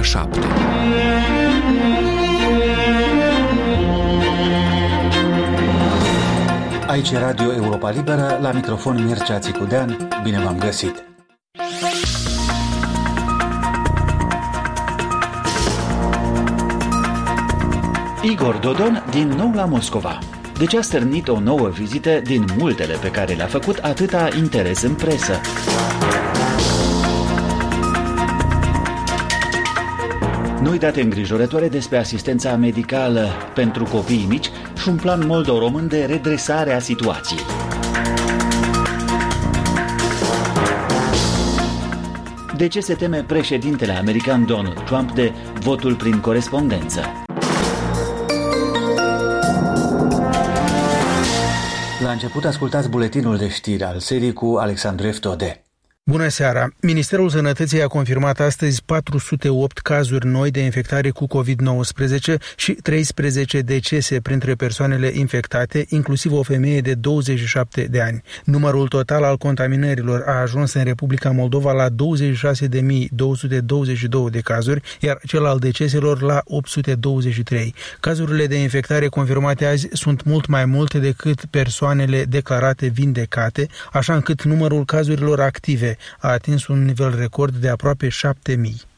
ora 7. Aici e Radio Europa Liberă, la microfon Mircea Țicudean. Bine v-am găsit! Igor Dodon din nou la Moscova. De ce a stârnit o nouă vizită din multele pe care le-a făcut atâta interes în presă? Noi date îngrijorătoare despre asistența medicală pentru copiii mici și un plan moldo-român de redresare a situației. De ce se teme președintele american Donald Trump de votul prin corespondență? La început ascultați buletinul de știri al serii cu Alexandru Eftode. Bună seara! Ministerul Sănătății a confirmat astăzi 408 cazuri noi de infectare cu COVID-19 și 13 decese printre persoanele infectate, inclusiv o femeie de 27 de ani. Numărul total al contaminărilor a ajuns în Republica Moldova la 26.222 de cazuri, iar cel al deceselor la 823. Cazurile de infectare confirmate azi sunt mult mai multe decât persoanele declarate vindecate, așa încât numărul cazurilor active a atins un nivel record de aproape 7.000.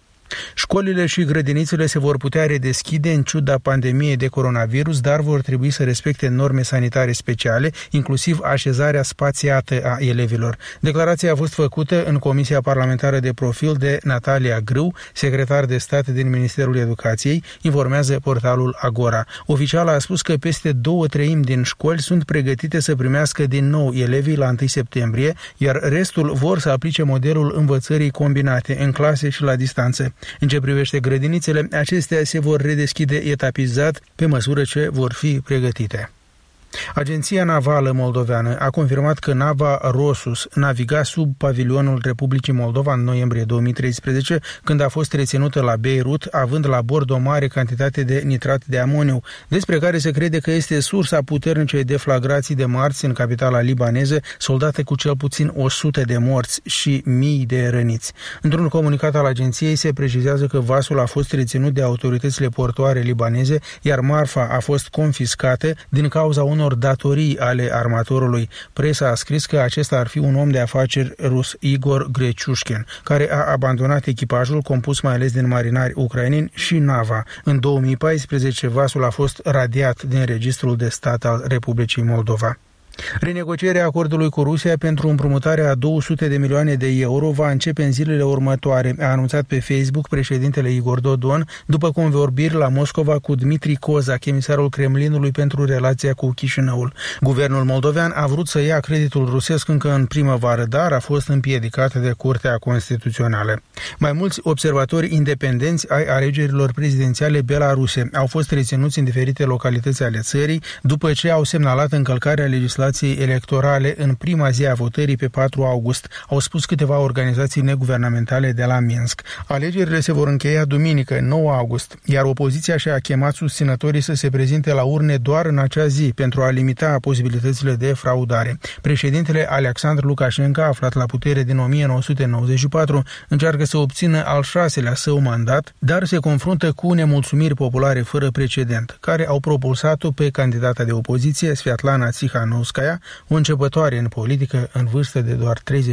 Școlile și grădinițele se vor putea redeschide în ciuda pandemiei de coronavirus, dar vor trebui să respecte norme sanitare speciale, inclusiv așezarea spațiată a elevilor. Declarația a fost făcută în Comisia Parlamentară de Profil de Natalia Grâu, secretar de stat din Ministerul Educației, informează portalul Agora. Oficiala a spus că peste 2/3 din școli sunt pregătite să primească din nou elevii la 1 septembrie, iar restul vor să aplice modelul învățării combinate în clase și la distanță. În ce privește grădinițele, acestea se vor redeschide etapizat pe măsură ce vor fi pregătite. Agenția Navală Moldoveană a confirmat că nava Rosus naviga sub pavilionul Republicii Moldova în noiembrie 2013, când a fost reținută la Beirut, având la bord o mare cantitate de nitrat de amoniu, despre care se crede că este sursa puternicei deflagrații de marți în capitala libaneză, soldate cu cel puțin 100 de morți și mii de răniți. Într-un comunicat al agenției se precizează că vasul a fost reținut de autoritățile portoare libaneze, iar marfa a fost confiscată din cauza unor datorii ale armatorului. Presa a scris că acesta ar fi un om de afaceri rus, Igor Greciushkin, care a abandonat echipajul compus mai ales din marinari ucraineni și nava. În 2014, vasul a fost radiat din registrul de stat al Republicii Moldova. Renegocierea acordului cu Rusia pentru împrumutarea a 200 de milioane de euro va începe în zilele următoare, a anunțat pe Facebook președintele Igor Dodon, după convorbiri la Moscova cu Dmitri Kozak, emisarul Kremlinului pentru relația cu Chișinăul. Guvernul moldovean a vrut să ia creditul rusesc încă în primăvară, dar a fost împiedicat de Curtea Constituțională. Mai mulți observatori independenți ai alegerilor prezidențiale belaruse au fost reținuți în diferite localități ale țării, după ce au semnalat încălcarea legislației electorale în prima zi a votării pe 4 august, au spus câteva organizații neguvernamentale de la Minsk. Alegerile se vor încheia duminică, 9 august, iar opoziția și-a chemat susținătorii să se prezinte la urne doar în acea zi pentru a limita posibilitățile de fraudare. Președintele Alexandru Lukashenko, aflat la putere din 1994, încearcă să obțină al 6-lea său mandat, dar se confruntă cu nemulțumiri populare fără precedent, care au propulsat-o pe candidata de opoziție, Sviatlana Tsikhanouskaya, o începătoare în politică în vârstă de doar 30